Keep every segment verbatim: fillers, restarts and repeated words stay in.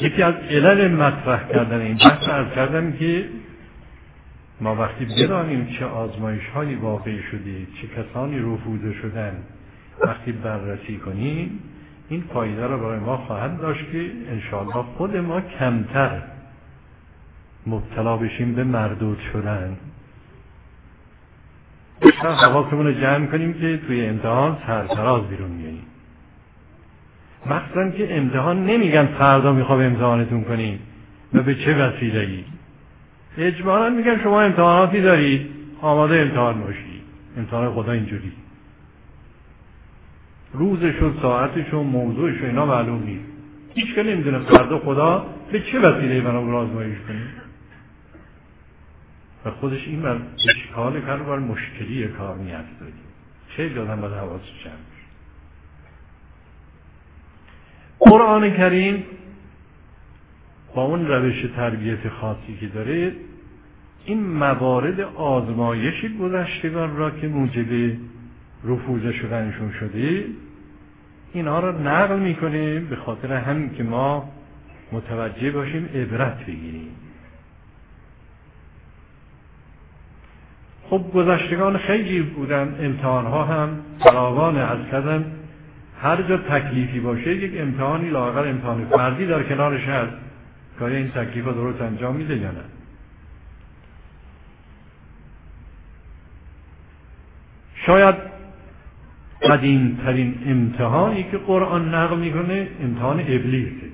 یکی از علل مطرح کردن این بحث عرض کردم که ما وقتی بدانیم چه آزمایش هایی واقع شده، چه کسانی رفوزه شدن، وقتی بررسی کنیم این فایده را برای ما خواهد داشت که انشاءالله خود ما کمتر مبتلا بشیم به مردود شدن. بیشتر حواسمون رو جمع کنیم که توی امتحان سرفراز بیرون میاییم. مثلا که امتحان نمیگن فردا میخوام امتحانتون کنیم و به چه وسیله‌ای، اجباراً میگن شما امتحاناتی دارید آماده امتحان باشید. امتحان خدا اینجوری روزش و ساعتش و موضوعش و اینا معلوم نیست. هیچ که نمیدونه فردا خدا به چه وسیله‌ای منو رو آزمایش کنه و خودش این بر اشکال کار بر مشکلی کار می‌افزاید. چه جادم باید حواسش جمع بشه. قرآن کریم با اون روش تربیت خاصی که داره این موارد آزمایش گذشتگان را که موجب رفوزه شدنشون شده اینها را نقل میکنه به خاطر همین که ما متوجه باشیم عبرت بگیریم. خب گذشتگان خیلی بودن، امتحانها هم فراوان از کردن، هر جا تکلیفی باشه یک امتحانی لااقل امتحان فردی در کنارش هست که این تکلیف ها درست انجام میده یا نه. شاید قدیم ترین امتحانی که قرآن نقل میکنه امتحان ابلیسه.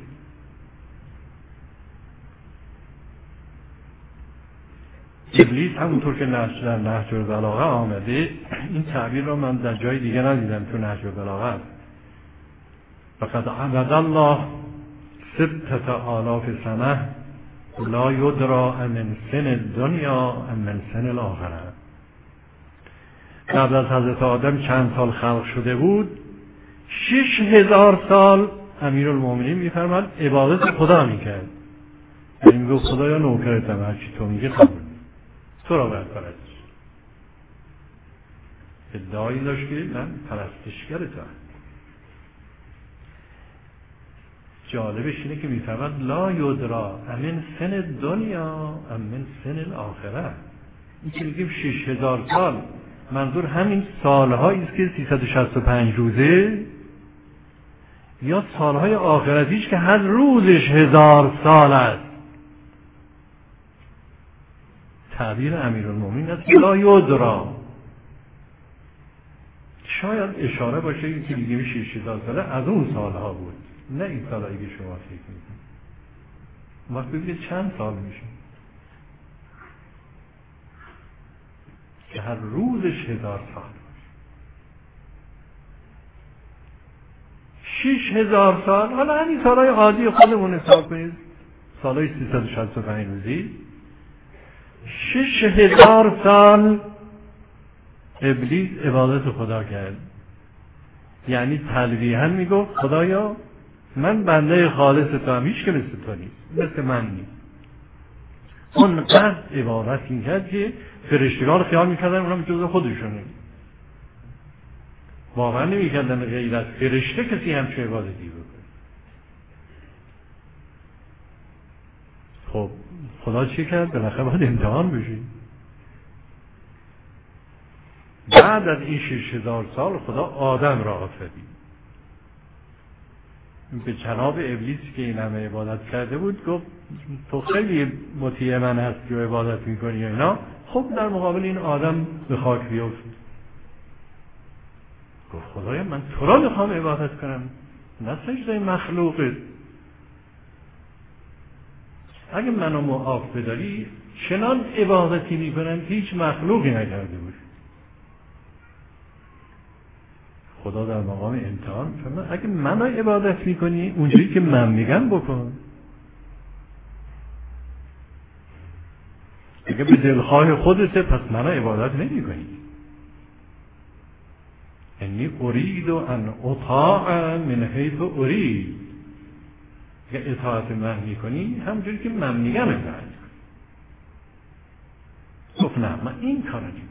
ابلیس همونطور که در نهج البلاغه آمده، این تعبیر را من در جای دیگه ندیدم، تو نهج البلاغه فقد عبد الله ستة آلاف سنه لا یدرا من سن الدنیا من سن الاخره. قبل از حضرت آدم چند سال خلق شده بود، شش هزار سال امیرالمومنین میفرماد عبادت خدا میکرد. یعنی میگو خدایا نوکرتم، هرچی تو میگه قبول تو را باید پرستش. ادعایی داشت که من پرستشگرتم. جالبش اینه که میفرماد لا یدرا من سن دنیا من سن الاخره. این که میگیم شش هزار سال منظور همین سالهایی است که سیصد و شصت و پنج روزه یا سالهای آخرتیش که هر روزش هزار سال است. تعبیر امیرالمومنین است لا یدرا. شاید اشاره باشه که میگیم شش هزار ساله از اون سالها بود، نه این سالهایی که شما فکر میکنید. وقت ببینید چند سال میشه که هر روزش هزار سال باشه. شش هزار سال، حالا همین سالهای عادی خودمون حساب کنید، سالهای سیصد و شصت و پنج روزی، شش هزار سال ابلیس عبادت خدا کرد. یعنی تلویحاً میگفت خدایا من بنده خالص تو هم، هیچ که مثل تو نیست، مثل من نیست. اونقدر عبادت میکرد که فرشتگان خیال میکردن اونم جزء خودشونه، واقعا نمیکردن غیر از فرشته کسی همچه عبادتی بکنه. خب خدا چی کرد؟ بالاخره باید امتحان بشه. بعد از این شش هزار سال خدا آدم را آفرید. به جناب ابلیس که این همه عبادت کرده بود گفت تو خیلی مطیع من هستی و عبادت میکنی و اینا، خب در مقابل این آدم به خاک بیفت. گفت خدایا من تو را میخوام عبادت کنم، نه سجده مخلوقت. اگه منو معاف بداری چنان عبادتی میکنم که هیچ مخلوقی نکرده بود. خدا در مقام امتحان فرمود اگه منو عبادت میکنی اونجوری که من میگم بکن. اگه به دلخواه خودته پس منو عبادت نمیکنی. انی ارید ان اطاع من حیث ارید. اگه اطاعت من میکنی همونجوری که من میگم اطاعت کن. گفت نه من این کارو نمیکنم.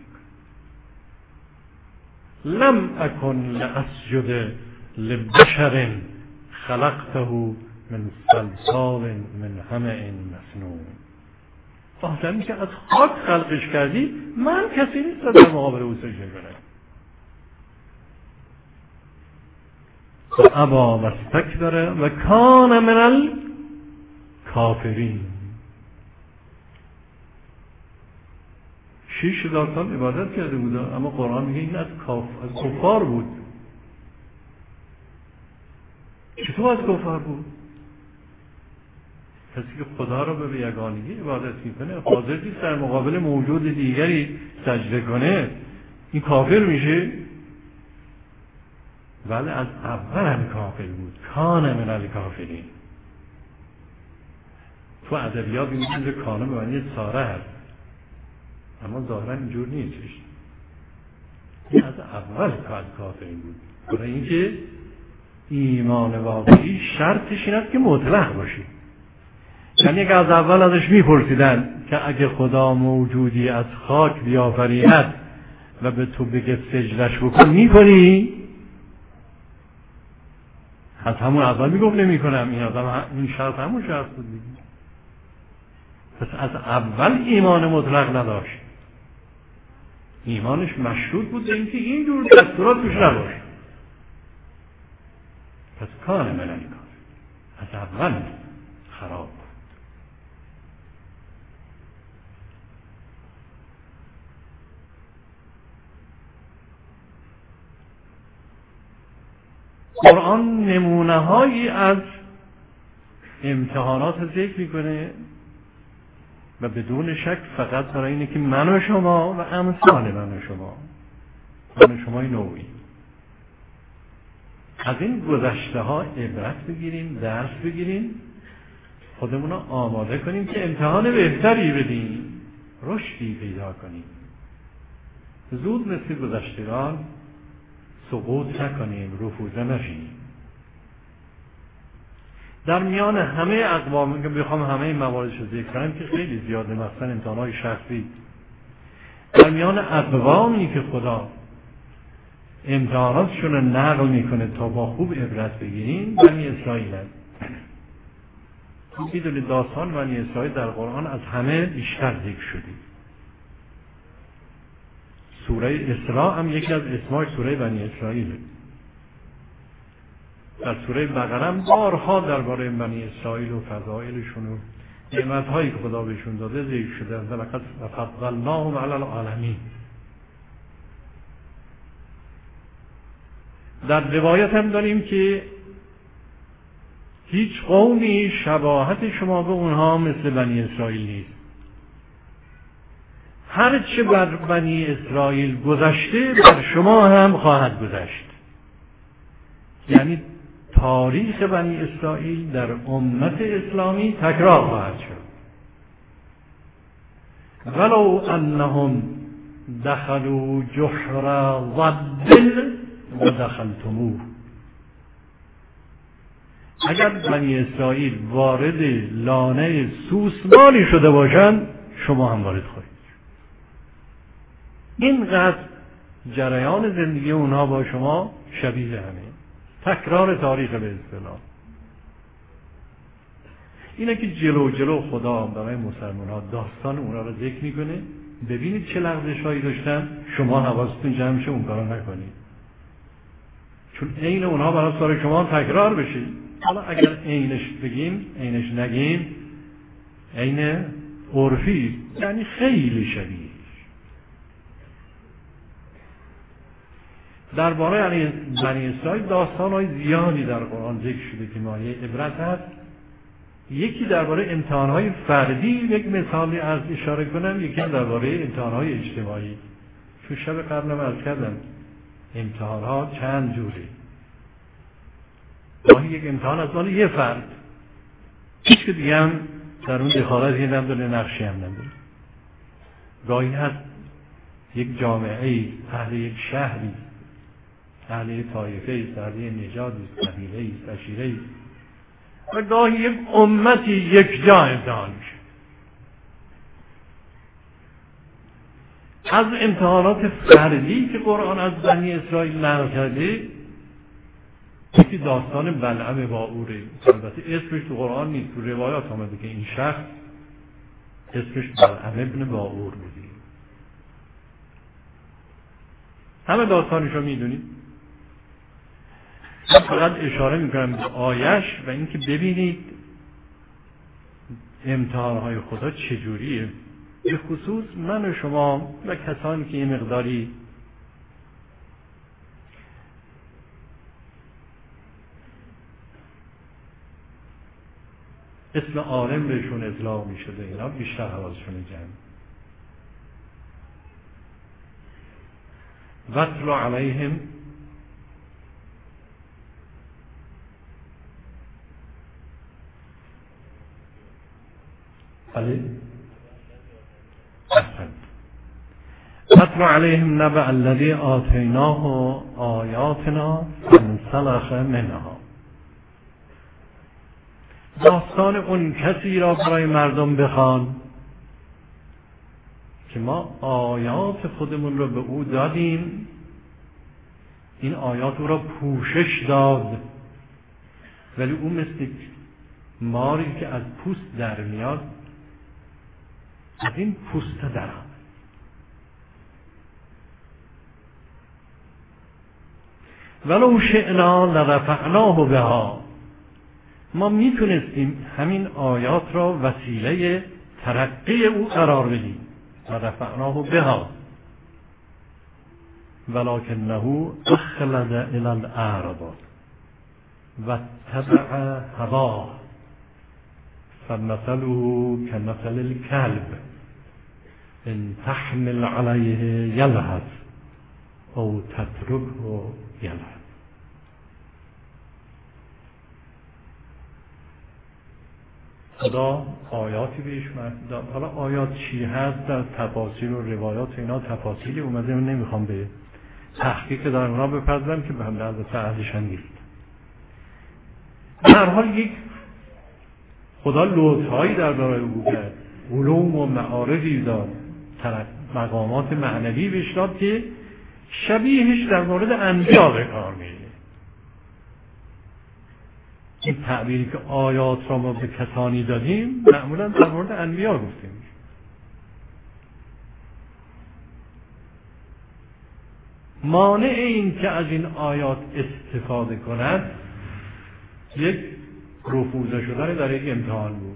لم اکن لاسجد لبشر خلقته من سلسال من حمأ مسنون. آدمی که از خاک خلقش کردی، من کسی نیست در مقابل او سجده کنم. ابا و استکبر و کان من الکافرین. شش هزار سال عبادت کرده بود، اما قرآن میگه این از کاف از کفار بود. چطور از کفار بود؟ کسی که خدا رو به یگانگی عبادت میکنه، حاضر نیست در مقابل موجود دیگری سجده کنه، این کافر میشه؟ ولی از اول هم کافر بود. کان من الکافرین. تو ادبیات میگن کانه به معنی ساره هست، اما ظاهرا اینجور نیستش. این از اول کافرین بود. برای اینکه ایمان واقعی شرطش این است که مطلق باشی. یعنی که از اول ازش میپرسیدن که اگه خدا موجودی از خاک بیافریند و به تو بگه سجدش بکن میکنی؟ از همون اول میگفت نمی کنم. این آدم این شرط همون شرط بود دیگه. پس از اول ایمان مطلق نداشت. ایمانش مشروط بود به اینکه این جور دستورات توش نباشه. پس کان ملل کار از اول خراب بود. قرآن نمونه هایی از امتحانات ذکر میکنه و بدون شک فقط برای اینه که من و شما و امثال من و شما من و شمای نوعی از این گذشته ها عبرت بگیریم، درس بگیریم، خودمون رو آماده کنیم که امتحان بهتری بدیم، رشدی پیدا کنیم، زود مثل گذشتگان سقوط نکنیم، رفوزه نشیم. در میان همه اقوام که بخوام همه این مواردش رو ذکر کنم که خیلی زیاده، مثلا امتحانات شخصی، در میان اقوامی که خدا امتحاناتشون رو نقل میکنه تا با خوب عبرت بگیریم، بنی اسرائیل هست. تو میدونید داستان بنی اسرائیل در قرآن از همه بیشتر ذکر شدی. سوره اسراء هم یکی از اسماش سوره بنی اسرائیل. در سوره بقره هم بارها درباره بنی اسرائیل و فضائلشون و نعمت‌هایی که خدا بهشون داده ذکر شده. ولقد فضلناهم علی العالمین. در روایت هم داریم که هیچ قومی شباهت شما به اونها مثل بنی اسرائیل نیست. هر چه بر بنی اسرائیل گذشته بر شما هم خواهد گذشت. یعنی تاریخ بنی اسرائیل در امت اسلامی تکرار خواهد شد. ولو انهم دخلوا جحر ضب و دخلتموه. اگر بنی اسرائیل وارد لانه سوسمانی شده باشند، شما هم وارد خواهید. اینقدر جریان زندگی اونها با شما شبیه همه، تکرار تاریخ به اصطلاح. اینه که جلو جلو خدا برای مسلمان ها داستان اونها رو ذکر میکنه. ببینید چه لغزش هایی داشتن، شما حواستون جمع شه اون کارو نکنید، چون عین اونها برای سر شما تکرار بشه. حالا اگر عینش بگیم، عینش نگیم، عین عرفی، یعنی خیلی شبیه. درباره یعنی بنی اسرائیل داستان‌های زیادی در قرآن ذکر شده که مایه عبرت هست. یکی درباره امتحان‌های فردی، یک مثالی از اشاره کنم، یکی درباره امتحان‌های اجتماعی. تو شب قبلم عرض کردم امتحان‌ها چند جوره. گاهی یک امتحان از مال یه فرد، هیچ که دیگه هم در اون دخالتی نداره، نقشی هم نداره. گاهی هست یک جامعه، اهل یک شهری، اهل طایفه است، اهل نژادی است، قبیله است، عشیره است، و گاهی یک امتی یک جا امتحان میشه. از امتحانات فردی که قرآن از بنی اسرائیل نقل کرده، یکی داستان بلعم باعوره، البته اسمش تو قرآن نیست، تو روایات آمده که این شخص اسمش بلعم ابن باعور بودی. همه داستانشو میدونید. من فقط اشاره میکنم به آیش و اینکه ببینید امتحانهای خدا چجوریه، به خصوص من و شما و کسانی که این مقداری اسم عالم بهشون اطلاق می شده، اینا بیشتر حواسشون جمع. وَاتْلُ عَلَيْهِمْ بله احسن وَاتْلُ عَلَيْهِمْ نَبَأَ الَّذِي آتَيْنَاهُ آیاتنا فَانْسَلَخَ مِنْهَا. داستان اون کسی را برای مردم بخوان که ما آیات خودمون رو به او دادیم، این آیات او را پوشش داد، ولی او مثل ماری که از پوست در میاد از این پوست در آمد. ولو شئنا لرفعناه بها، ما میتونستیم همین آیات را وسیله ترقی او قرار بدیم، لرفعناه بها ولکنه اخلد الی الارض واتبع هواه فمثله كمثل الكلب ان تحمل عليه يلهث او تتركه يلهث. خدا آیاتی بهش داد. حالا آیات چی هست در تفاسیر و روایات اینا تفاصیلی اومده، من نمیخوام به تحقیق در اونا بپردازم که به هم لحظه ارزشن نیست. در حال یک خدا لطف‌هایی در برای او کرد، علوم و معارفی داد، مقامات معنوی بهش داد که شبیهش در مورد انبیا به کار میره. این تعبیری که آیات را ما به کسانی دادیم معمولا در مورد انبیا گفتیم. مانع این که از این آیات استفاده کند یک رفوزه شدن در یک امتحان بود.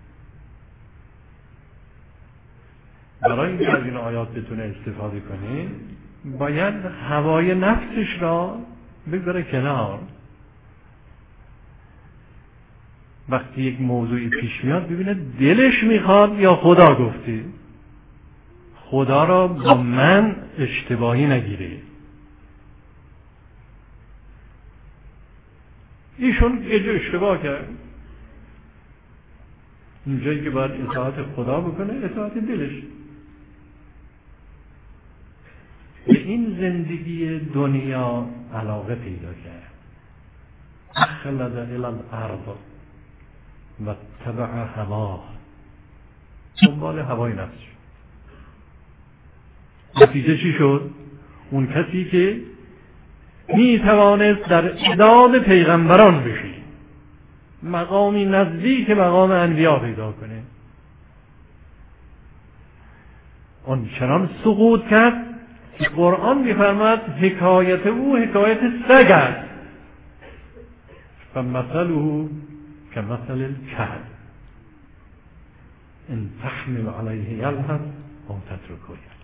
برای اینکه از این آیات بتونه استفاده کنه باید هوای نفسش را بگذاره کنار. وقتی یک موضوعی پیش میاد ببینه دلش میخواد یا خدا گفته، خدا را با من اشتباهی نگیره. ایشون یه جا اشتباه کرد، اینجایی که باید اطاعت خدا بکنه اطاعت دلش. به این زندگی دنیا علاقه پیدا کرد، اخلد الی الارض و تبع هواه، دنبال هوای نفسش. نتیجه چی شد؟ اون کسی که می توانست در عداد پیغمبران بشه، مقامی نزدیک مقام انبیا پیدا کنه، اون چنان سقوط کرد که قرآن می‌فرماید حکایت او حکایت سگ است، فمثله كمثل الكلب ان تحمل عليه يلهث او تتركه يلهث.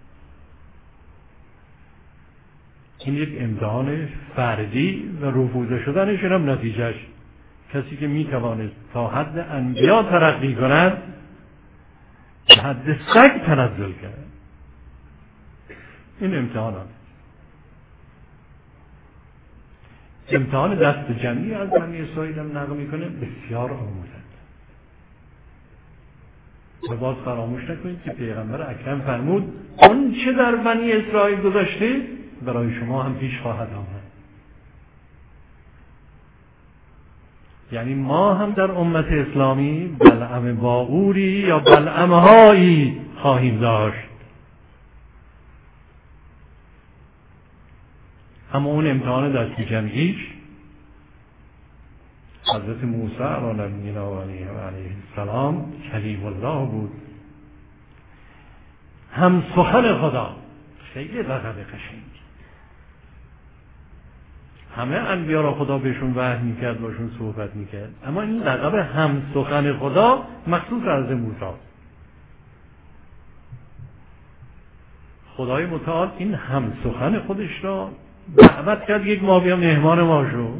این یک امتحان فردی و رفوزه شدنش هم نتیجهش کسی که میتوانست تا حد انبیا ترقی کند به حد سگ تنزل کرد. این امتحان هم امتحان دست جمعی از بنی اسرائیل هم نقل میکنه بسیار آموزنده. و باز فراموش نکنید که پیغمبر اکرم فرمود اون چه در بنی اسرائیل گذاشته برای شما هم پیش خواهد آمد. یعنی ما هم در امت اسلامی بلعم باعوری یا بلعمهایی خواهیم داشت. اما اون امتحان دست جمعیش حضرت موسی علیه السلام کلیم الله بود، هم سخن خدا. خیلی لقب قشنگ. همه انبیا را خدا بهشون وحی میکرد، باشون صحبت میکرد، اما این لقب هم سخن خدا مخصوص حضرت موسی. خدای متعال این هم سخن خودش را دعوت کرد یک ماه بیا مهمان ما شو.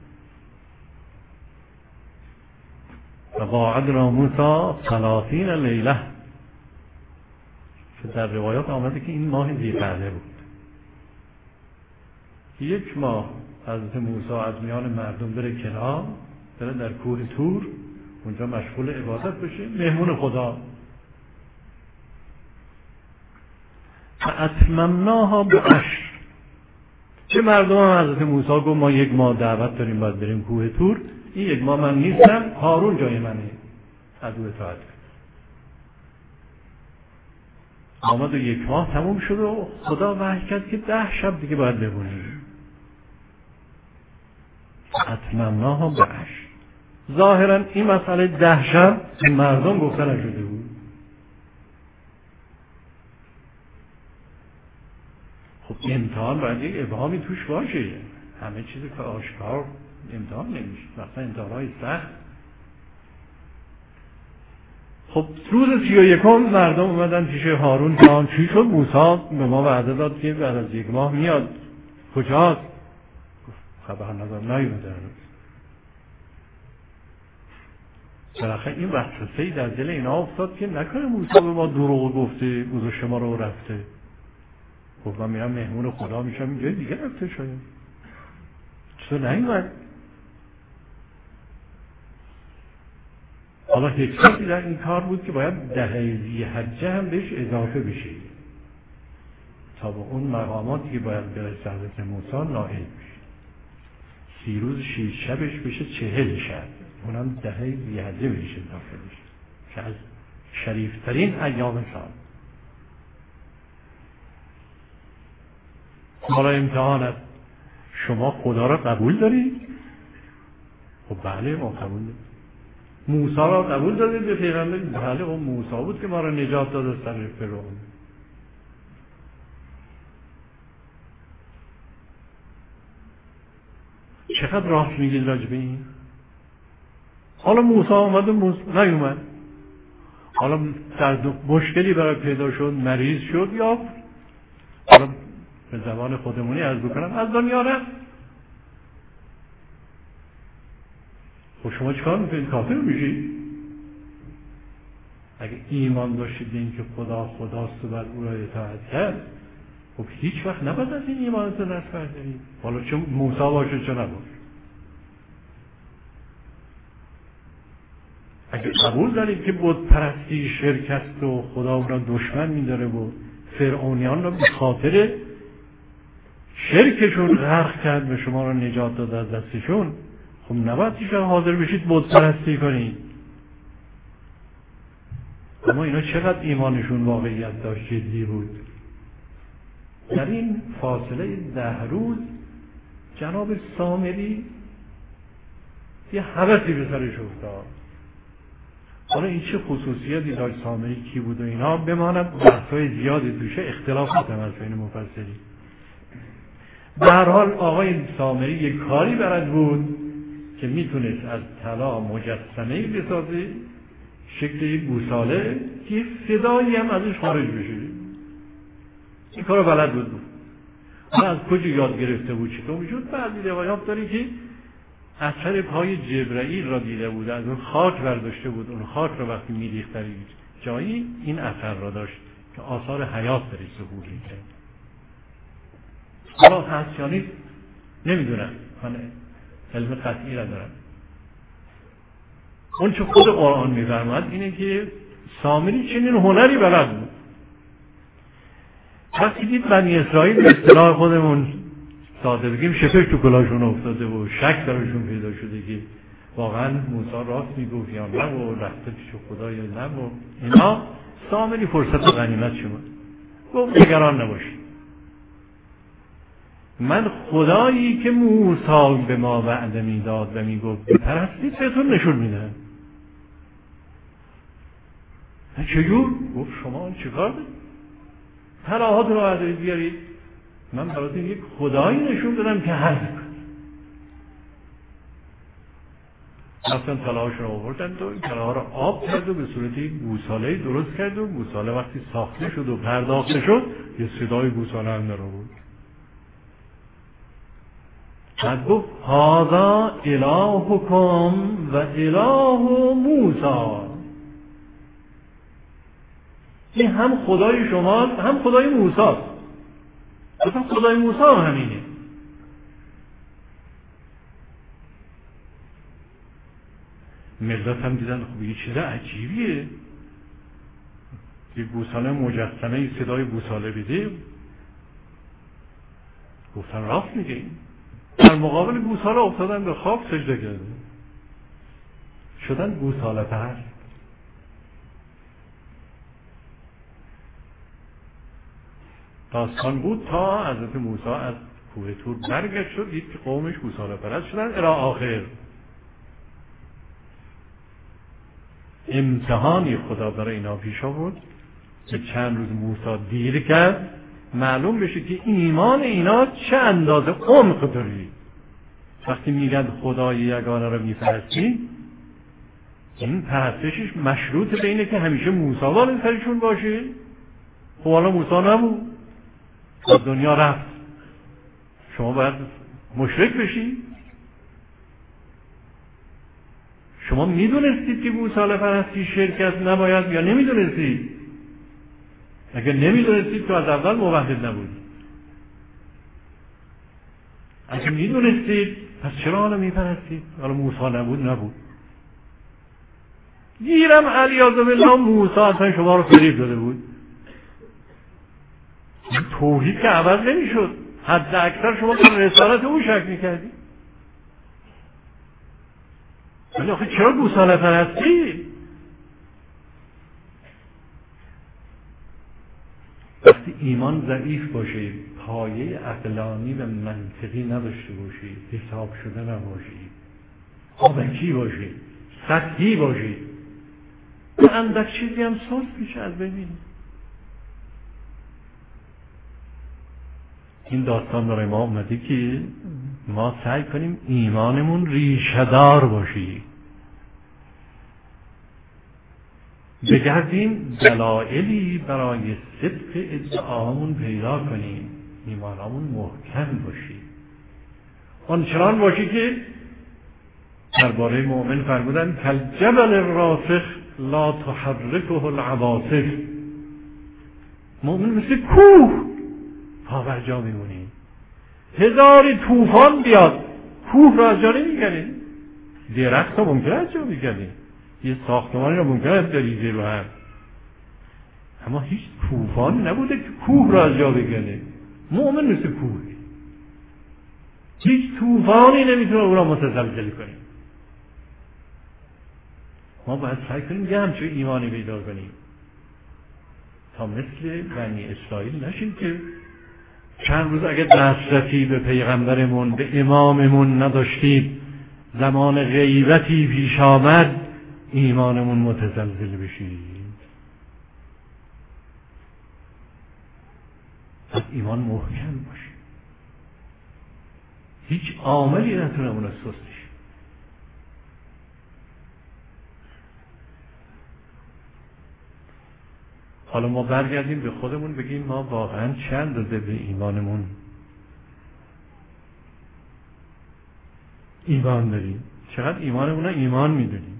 و واعدنا موسی ثلاثین لیله، که در روایات آمده که این ماه ذی‌قعده بود. یک ماه حضرت موسی از میان مردم بره کنار، بره در کوه طور، اونجا مشغول عبادت بشه، مهمون خدا. فاتممناها بعشر. که مردم هم حضرت موسی گفت ما یک ماه دعوت داریم باید بریم کوه طور، این یک ماه من نیستم، هارون جای منه، از او اطاعت کرد. آمد و یک ماه تموم شد و خدا وحی کرد که ده شب دیگه باید بمونی. اتممناها بعشر. ظاهرا این مسئله ده شب مردم گفتن نشده بود. خب امتحان باید یک ابهامی توش باشه، همه چیزی که آشکار امتحان نمیشه، مثلا امتحانهای سخت. خب روز سی و یکم مردم اومدن پیش هارون جان چی شد؟ موسی به ما وعده داد که بعد از یک ماه میاد، کجاست؟ خبر ندارم، نیومده هنوز. بالاخره این وسوسه‌ای در دل اینا افتاد که نکنه موسی به ما دروغ گفته، گذاشته ما رو رفته. گفت من میرم مهمون خدا میشم، اینجای دیگه رفته شاید، چطور نیومد؟ حالا حکمتی در این کار بود که باید دهه ذی‌حجه هم بهش اضافه بشه تا به اون مقاماتی که باید برسه حضرت موسی نائل بشه. سی روز شیش شبش بشه چهل شب، اونم دهه ذی‌حجه بهش اضافه بشه که از شریفترین ایام سال. حالا امتحانت، شما خدا را قبول دارید؟ خب بله ما قبول داریم. موسی را قبول دارید به پیغمبر؟ بله اون موسی بود که ما را نجات داد از سر فرعون. چقدر راست میگید راجع به این؟ حالا موسی آمد و موسی نیومد، حالا در مشکلی برای پیدا شد، مریض شد، یا حالا به زبان خودمونی عرض بکنم از دنیا رفت. خب شما چیکار میکنید؟ کافر میشید؟ اگه ایمان داشتید این که خدا خداست و بعد او را اطاعت کرد، خب هیچ وقت نباید از این ایمانتون دست بردارید. حالا چون موسی باشه چه نباشه. اگه قبول دارید که بت پرستی شرک است و خدا او را دشمن میداره و فرعونیان را به خاطر شرکشون غرق کرد و شما را نجات داد از دستشون، خب نباید هیچ وقت حاضر بشید بت پرستی کنید. اما اینا چقدر ایمانشون واقعیت داشت، جدی بود. در این فاصله ده روز جناب سامری یه حوثی به سرش افتاد. حالا این چه خصوصیتی داشت، سامری کی بود و اینا بماند، بحث‌های زیادی توشه، اختلافات هم از بین مفسرین. به هر حال آقای سامری یک کاری بلد بود که میتونست از طلا مجسمه‌ای بسازه شکل یک گوساله که صدایی هم ازش خارج بشه. این کارو بلد بود. بود حالا از کجا یاد گرفته بود چطور میشد؟ بعضی روایات داره که اثر پای جبرائیل را دیده بود، از اون خاک برداشته بود، اون خاک را وقتی میریخت در جایی این اثر را داشت که آثار حیات درش ظهور می‌کرد. حالا هست یا نیست نمیدونم، من علم قطعی را دارم. اون چه خود قرآن می‌فرماید اینه که سامری چنین هنری بلد بود. وقتی دید بنی اسرائیل به اصطلاح خودمون ساده بگیم شپک تو کلاشون افتاده و شک درشون پیدا شده که واقعا موسی راست میگفت یا نه و رفته پیش خدا یا نه و اینا، سامری فرصت غنیمت شما گفت نگران نباشید، من خدایی که موسی به ما وعده میداد و میگفت بپرستید بهتون نشون میدم. چجور؟ گفت شما چیکار دارید؟ طلاهاتون رو بردارید بیارید، من براتون یک خدایی نشون دادم که هست. رفتن طلاهاشون رو آوردن و این طلاها رو آب کرد و به صورت یک گوساله درست کرد و گوساله وقتی ساخته شد و پرداخته شد یه صدای گوساله هم در آورد. بعد گفت هذا الهکم و اله موسی، این هم خدای شما هم خدای موسی است. اصلا خدای موسی هم همینه. ملت هم دیدن خب یه چیز عجیبیه، یه گوساله مجسمه ای صدای گوساله بده. گفتن راست میگه. در مقابل گوساله افتادن به خاک سجده کردن، شدن گوساله پرست. داستان بود تا حضرت موسی از کوه طور برگشت شد، دید که قومش گوساله پرست شدن الی آخر. امتحانی خدا برای اینا پیش آورد که چند روز موسی دیر کرد معلوم بشه که ایمان اینا چه اندازه عمق داره. وقتی میگن خدای یگانه رو میپرستی، این پرستشش مشروط به اینه که همیشه موسی بالای سرشون باشه. خب حالا موسی نبود، از دنیا رفت، شما باید مشرک بشی. شما میدونستید که گوساله پرستی شرکت نباید یا نمیدونستید؟ اگر نمیدونستید تو از اول موحد نبودید. اگر میدونستید پس چرا حالا میپرستید؟ حالا موسی نبود نبود. گیرم علیاذ بالله موسی اصلا شما رو فریب داده بود. توحید که عوض نمیشد، حد اکثر شما در رسالت او شک میکردید. ولی آخه چرا گوساله پرستی؟ وقتی ایمان ضعیف باشه، پایه عقلانی و منطقی نداشته باشه، حساب شده نباشه، آبکی باشه، سطحی باشه، اندک چیزی هم سست میشه از ببینید. این داستان برای ما اومده که ما سعی کنیم ایمانمون ریشه‌دار باشه، بگردیم دلایلی برای صدق ادعامون پیدا کنیم، ایمانمون محکم باشه، آنچنان باشه که درباره مؤمن فرمودن کالجبل الراسخ لا تحرکه العواصف. مؤمن مثل کوه پا بر جا میمونه، هزار طوفان بیاد کوه را از جا نمیکنه. درخت ها ممکنه از جا بکنه، یه ساختمانی را ممکنه از بریزه رو هم، اما هیچ طوفان نبوده که کوه را از جا بکنه. مؤمن مثل کوه، هیچ طوفانی نمیتونه او را متزلزل کنه. ما باید سعی کنیم یه همچه ایمانی پیدا کنیم تا مثل بنی اسرائیل نشیم که چند روز اگه دسترسی به پیغمبرمون به اماممون نداشتیم، زمان غیبتی پیش آمد ایمانمون متزلزل بشیم. پس ایمان محکم باشه، هیچ عاملی نتونه اون سستش. حالا ما برگردیم به خودمون بگیم ما واقعا چند روزه به ایمانمون ایمان داریم، چقدر ایمانمون رو ایمان میدونیم،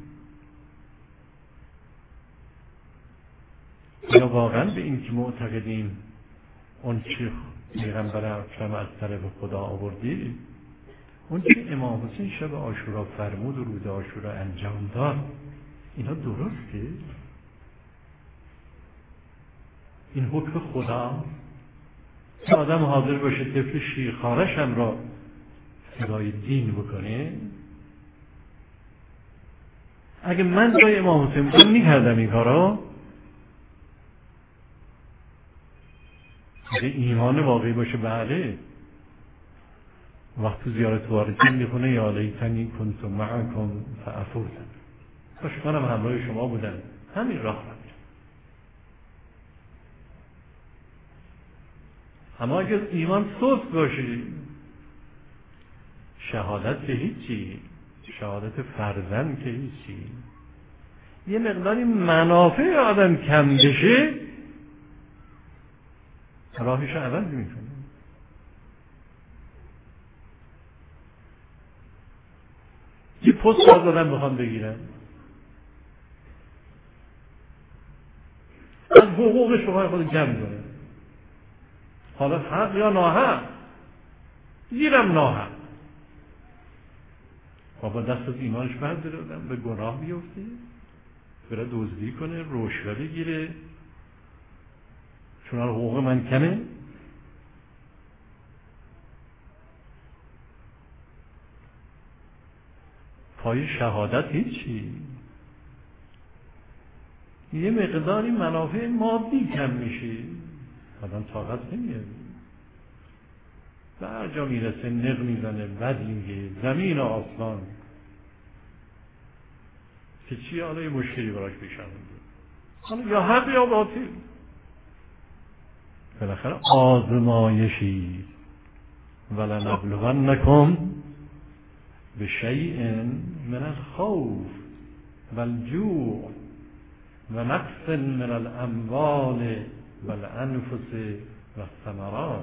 یا واقعا به این که معتقدیم اون چی پیغمبر اکرم از طرف خدا آوردی، اون چی امام حسین شب عاشورا فرمود و روز عاشورا انجام داد، اینا درسته؟ این حکم خدا که آدم حاضر باشه طفل شیرخوارش هم را فدای دین بکنه؟ اگه من جای امام حسین بودم میکردم این کارا. اگه ایمان واقعی باشه بله، وقت تو زیارت واردین میخونه یا لیتنی کنت معکم فافوز، کاش منم همراه شما بودم همین راه رو. اما اگر ایمان سست باشی، شهادت که هیچی، شهادت فرزند که هیچی، یه مقداری منافع آدم کم بشه راهش رو عوض میکنه. یه پست از آدم بخوام بگیرم، از حقوق شما خود جمع کنه، حالا حق یا ناحق، گیرم ناحق، بابا دست از ایمانش برداره آدم به گناه بیفته، بره دزدی کنه، رشوه بگیره چون حقوق من کمه. پای شهادت هیچی، یه مقداری منافع مادی کم میشه، آدم طاقت نمیاره، به هر جا میرسه نق میزنه، بد میگه، زمین و آسمان که چی، حالا یه مشکلی براش پیش آمده، حالا یا حق یا باطل، بالاخره آزمایشی. ولنبلونکم بشیء من الخوف والجوع ونقص من الاموال والانفس والثمرات.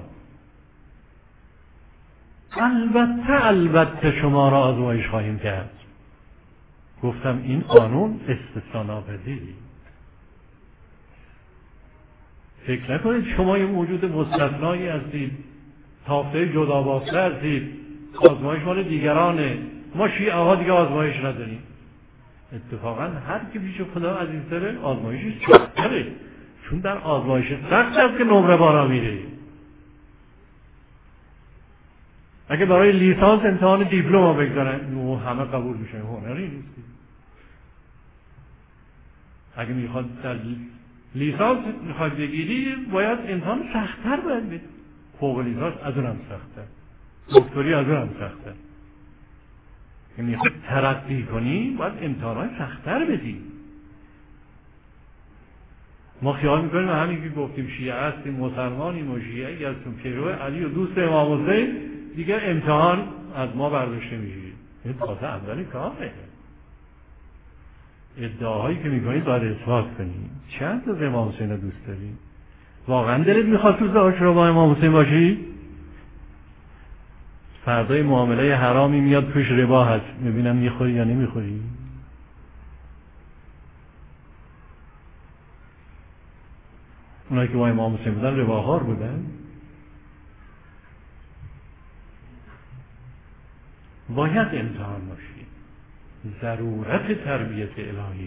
البته البته شما را آزمایش خواهیم کرد. گفتم این قانون استثنا ناپذیری. فکر نکنید شما یه موجود مستثنایی هستید، تافته جدا بافته هستید، آزمایش مال دیگرانه، ما شیعه ها دیگه آزمایش نداریم. اتفاقا هر کی پیش خدا عزیزتره آزمایشش سخت‌تره، چون در آزمایش سخت است که نمره بالا میره. اگه برای لیسانس امتحان دیپلم بگذارن نو همه قبول میشن، هنری نیست. اگه میخواد در لیسانس میخواد بگیری باید امتحان سخت‌تر باید بدی، فوق لیسانس از اونم سخت‌تر، دکتری از اونم سخت‌تر. اگه میخواد ترقی کنی باید امتحانات سخت‌تر بدی. ما خیال میکنیم همین که گفتیم شیعه هستیم، مسلمانیم و شیعه هستیم، پیرو علی و دوست امام حسین، دیگه امتحان از ما برداشته میشه. این تازه اول کاره. ادعاهایی که میکنید باید اثبات کنید. چند تا امام حسین رو دوست دارید؟ واقعا دلت میخواد روز عاشورا با امام حسین باشی؟ فردای معامله حرامی میاد توش ربا هست، میبینم میخوری یا نمیخوری؟ اونایی که با امام حسین بودن رباخوار بودن. باید امتحان باشی، ضرورت تربیت الهی.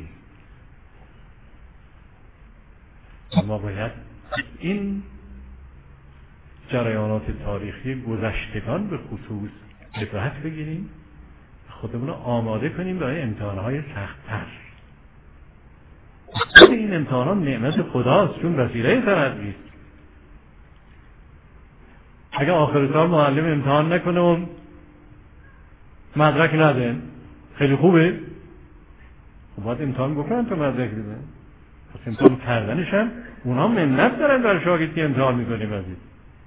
ما باید این جریانات تاریخی گذشتگان به خصوص عبرت بگیریم، خودمون رو آماده کنیم برای امتحانهای سخت‌تر. این امتحانات نعمت خداست، چون وسیله ترقی است. اگه آخر سال معلم امتحان نکنه و مدرک نده خیلی خوبه، خب باید امتحان بکنن تا مدرک بده. پس امتحان کردنش هم اونا منت دارن برای شاگردی که امتحان میکنیم. عزیز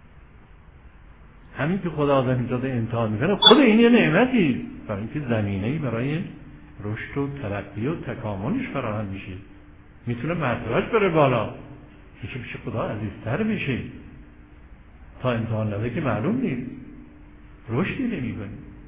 همین که خدا آدمیزاده امتحان میکنه خود این یه نعمتی، برای اینکه زمینه‌ای برای رشد و ترقی و تکاملش فراهم میشه، میتونه مرتبهش بره بالا، میشه پیش خدا عزیزتر بشه. تا امتحان نده که معلوم نیست، رشدی نمی‌کنه.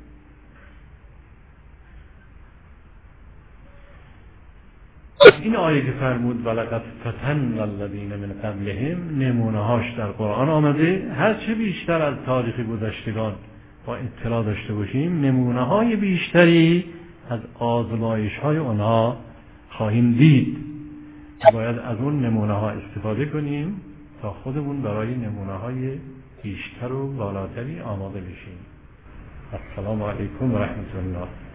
این آیه که فرمود ولقد فتنا الذین من قبلهم، نمونه هاش در قرآن آمده. هر چه بیشتر از تاریخ گذشتگان با اطلاع داشته باشیم، نمونه های بیشتری از آزمایش های اونها خواهیم دید. باید از اون نمونه ها استفاده کنیم تا خودمون برای نمونه های بیشتر و بالاتری آماده بشیم. السلام علیکم و رحمت الله.